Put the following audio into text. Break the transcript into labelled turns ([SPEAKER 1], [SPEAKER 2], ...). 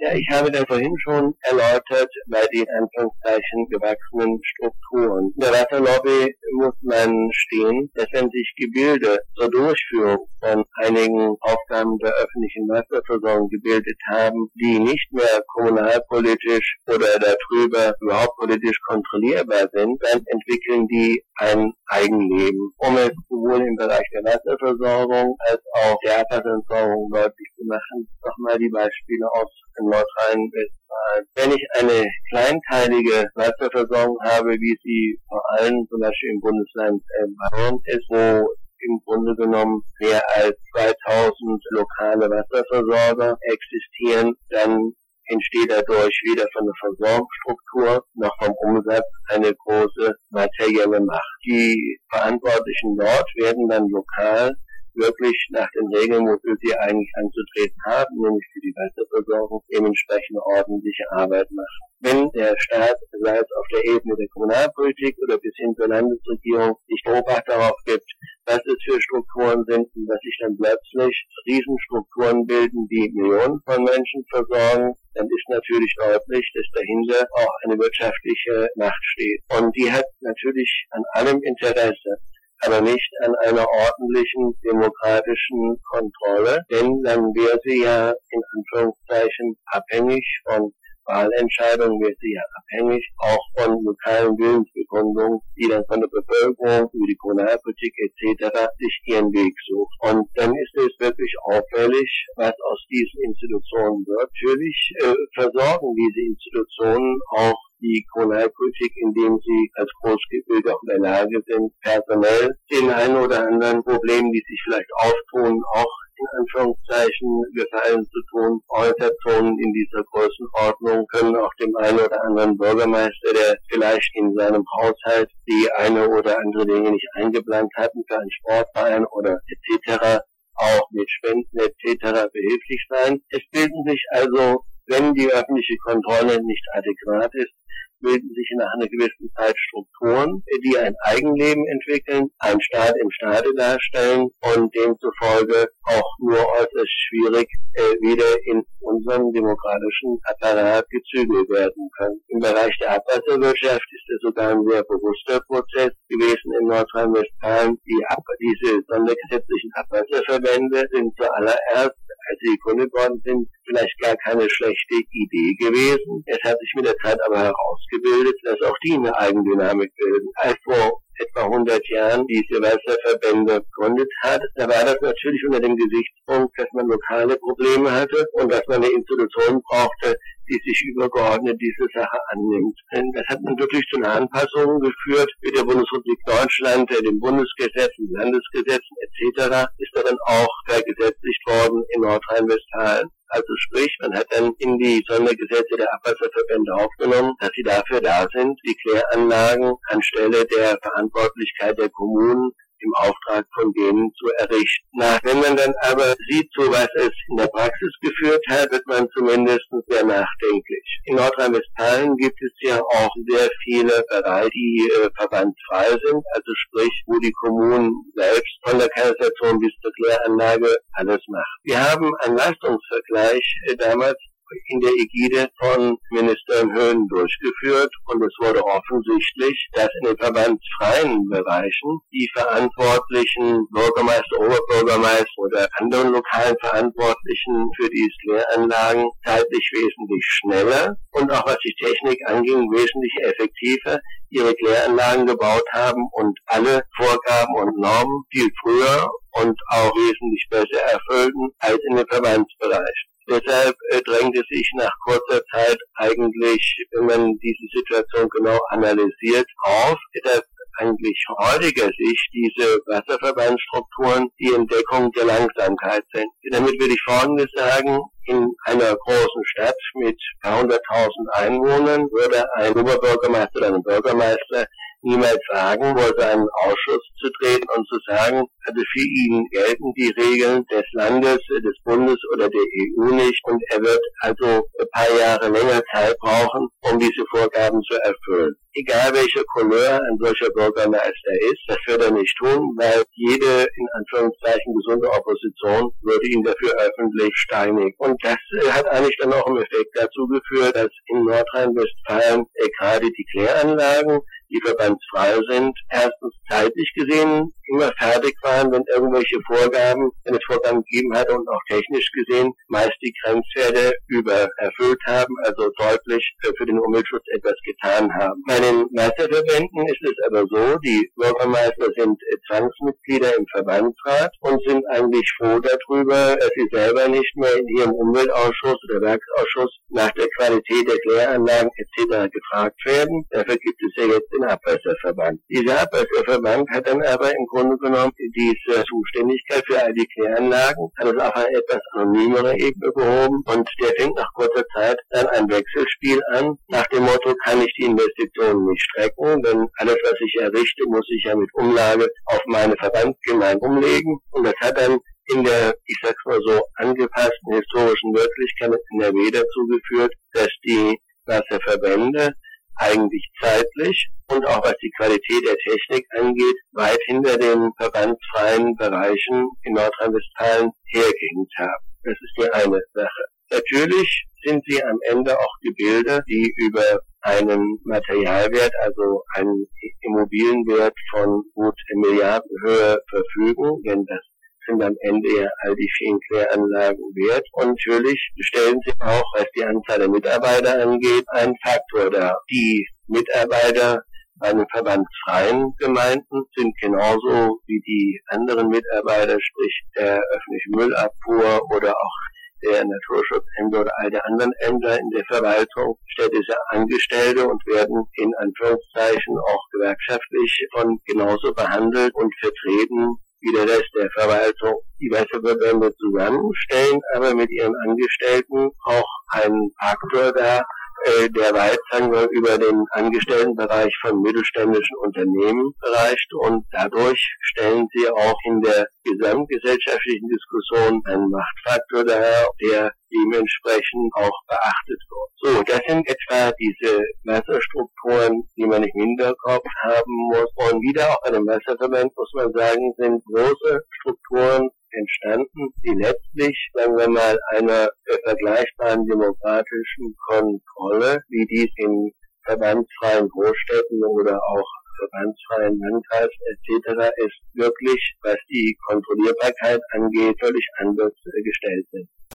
[SPEAKER 1] Ja, ich habe das vorhin schon erläutert bei den Anführungszeichen gewachsenen Strukturen. In der Wasserlobby muss man stehen, dass wenn sich Gebilde zur Durchführung von einigen Aufgaben der öffentlichen Wasserversorgung gebildet haben, die nicht mehr kommunalpolitisch oder darüber überhaupt politisch kontrollierbar sind, dann entwickeln die ein Eigenleben. Um es sowohl im Bereich der Wasserversorgung als auch der Abwasserentsorgung deutlich zu machen, nochmal die Beispiele aus Nordrhein-Westfalen. Wenn ich eine kleinteilige Wasserversorgung habe, wie sie vor allem zum Beispiel im Bundesland Bayern ist, wo im Grunde genommen mehr als 2000 lokale Wasserversorger existieren, dann entsteht dadurch weder von der Versorgungsstruktur noch vom Umsatz eine große materielle Macht. Die Verantwortlichen dort werden dann lokal wirklich nach den Regeln, wofür sie eigentlich anzutreten haben, nämlich für die Wasserversorgung, dementsprechend ordentliche Arbeit machen. Wenn der Staat, sei es auf der Ebene der Kommunalpolitik oder bis hin zur Landesregierung, sich Obacht darauf gibt, was es für Strukturen sind und dass sich dann plötzlich Riesenstrukturen bilden, die Millionen von Menschen versorgen, dann ist natürlich deutlich, dass dahinter auch eine wirtschaftliche Macht steht. Und die hat natürlich an allem Interesse, aber nicht an einer ordentlichen demokratischen Kontrolle, denn dann wäre sie ja in Anführungszeichen abhängig von Wahlentscheidungen, wäre sie ja abhängig auch von lokalen Willensbekundungen, die dann von der Bevölkerung über die Kommunalpolitik etc. sich ihren Weg sucht. Und dann ist es wirklich auffällig, was aus diesen Institutionen wird. Natürlich versorgen diese Institutionen auch die Kommunalpolitik, indem sie als Großgebilde auch in der Lage sind, personell den einen oder anderen Problemen, die sich vielleicht auftun, auch in Anführungszeichen Gefallen zu tun. Organisationen in dieser Größenordnung können auch dem einen oder anderen Bürgermeister, der vielleicht in seinem Haushalt die eine oder andere Dinge nicht eingeplant hatten für einen Sportverein oder etc., auch mit Spenden etc. behilflich sein. Es bilden sich also, wenn die öffentliche Kontrolle nicht adäquat ist, bilden sich nach einer gewissen Zeit Strukturen, die ein Eigenleben entwickeln, einen Staat im Staate darstellen und demzufolge auch nur äußerst schwierig wieder in unserem demokratischen Apparat gezügelt werden können. Im Bereich der Abwasserwirtschaft ist es sogar ein sehr bewusster Prozess gewesen in Nordrhein-Westfalen. Diese sondergesetzlichen Abwasserverbände sind zuallererst, als sie gegründet worden sind, vielleicht gar keine schlechte Idee gewesen. Es hat sich mit der Zeit aber herausgebildet, dass auch die eine Eigendynamik bilden. Als vor etwa 100 Jahren diese Wasserverbände gegründet hat, da war das natürlich unter dem Gesichtspunkt, dass man lokale Probleme hatte und dass man eine Institution brauchte, die sich übergeordnet diese Sache annimmt. Denn das hat natürlich zu einer Anpassung geführt mit der Bundesrepublik Deutschland, den Bundesgesetzen, Landesgesetzen etc. ist da dann auch vergesetzlicht worden in Nordrhein-Westfalen. Also sprich, man hat dann in die Sondergesetze der Abwasserverbände aufgenommen, dass sie dafür da sind, die Kläranlagen anstelle der Verantwortlichkeit der Kommunen im Auftrag von denen zu errichten. Wenn man dann aber sieht, zu was es in der Praxis geführt hat, wird man zumindest sehr nachdenklich. In Nordrhein-Westfalen gibt es ja auch sehr viele Bereiche, die verbandsfrei sind, also sprich, wo die Kommunen selbst von der Kanalisation bis zur Kläranlage alles machen. Wir haben einen Leistungsvergleich damals in der Ägide von Minister Höhn durchgeführt und es wurde offensichtlich, dass in den verbandsfreien Bereichen die verantwortlichen Bürgermeister, Oberbürgermeister oder anderen lokalen Verantwortlichen für die Kläranlagen zeitlich wesentlich schneller und auch was die Technik anging, wesentlich effektiver ihre Kläranlagen gebaut haben und alle Vorgaben und Normen viel früher und auch wesentlich besser erfüllten als in den Verbandsbereichen. Deshalb drängt es sich nach kurzer Zeit eigentlich, wenn man diese Situation genau analysiert, auf, dass eigentlich heutiger Sicht diese Wasserverbandsstrukturen die Entdeckung der Langsamkeit sind. Damit will ich Folgendes sagen: In einer großen Stadt mit ein paar 100.000 Einwohnern würde ein Oberbürgermeister oder ein Bürgermeister niemals wagen, vor seinen Ausschuss zu treten und zu sagen, also für ihn gelten die Regeln des Landes, des Bundes oder der EU nicht und er wird also ein paar Jahre länger Zeit brauchen, um diese Vorgaben zu erfüllen. Egal welche Couleur ein solcher Bürgermeister ist, das wird er nicht tun, weil jede, in Anführungszeichen, gesunde Opposition würde ihn dafür öffentlich steinigen. Und das hat eigentlich dann auch im Effekt dazu geführt, dass in Nordrhein-Westfalen gerade die Kläranlagen, die verbandsfrei sind, erstens zeitlich gesehen immer fertig waren, wenn es Vorgaben gegeben hatte und auch technisch gesehen meist die Grenzwerte übererfüllt haben, also deutlich für den Umweltschutz etwas getan haben. Bei den Meisterverbänden ist es aber so, die Bürgermeister sind Zwangsmitglieder im Verbandsrat und sind eigentlich froh darüber, dass sie selber nicht mehr in ihrem Umweltausschuss oder Werksausschuss nach der Qualität der Kläranlagen etc. gefragt werden. Dafür gibt es ja jetzt den Abwasserverband. Dieser Abwasserverband hat dann aber im Grunde genommen diese Zuständigkeit für all die Kläranlagen, hat es auf eine etwas anonymere Ebene gehoben und der fängt nach kurzer Zeit dann ein Wechselspiel an, nach dem Motto, kann ich die Investitionen nicht strecken, denn alles, was ich errichte, muss ich ja mit Umlage auf meine Verbandsgemeinde umlegen und das hat dann in der, ich sag's mal so, angepassten historischen Wirklichkeit in NRW dazu geführt, dass die Wasserverbände eigentlich zeitlich und auch was die Qualität der Technik angeht, weit hinter den verbandsfreien Bereichen in Nordrhein-Westfalen hergehängt haben. Das ist die eine Sache. Natürlich sind sie am Ende auch Gebilde, die über einen Materialwert, also einen Immobilienwert von gut Milliardenhöhe verfügen, denn das sind am Ende ja all die vielen Kläranlagen wert. Und natürlich stellen sie auch, was die Anzahl der Mitarbeiter angeht, einen Faktor dar. Die Mitarbeiter bei den verbandsfreien Gemeinden sind genauso wie die anderen Mitarbeiter, sprich der öffentlichen Müllabfuhr oder auch der Naturschutzämter oder all der anderen Ämter in der Verwaltung, städtische Angestellte und werden in Anführungszeichen auch gewerkschaftlich von genauso behandelt und vertreten wie der Rest der Verwaltung. Die Wasserverbände zusammenstellen aber mit ihren Angestellten auch einen Faktor dar, der weit, sagen wir, über den Angestelltenbereich von mittelständischen Unternehmen reicht und dadurch stellen sie auch in der gesamtgesellschaftlichen Diskussion einen Machtfaktor dar, der dementsprechend auch beachtet wird. So, das sind etwa diese Wasserstrukturen, die man im Hinterkopf haben muss. Und wieder auch bei dem Wasserverband muss man sagen, sind große Strukturen entstanden, die letztlich, sagen wir mal, einer vergleichbaren demokratischen Kontrolle, wie dies in verbandsfreien Großstädten oder auch verbandsfreien Landkreisen etc. ist, wirklich, was die Kontrollierbarkeit angeht, völlig anders gestellt sind.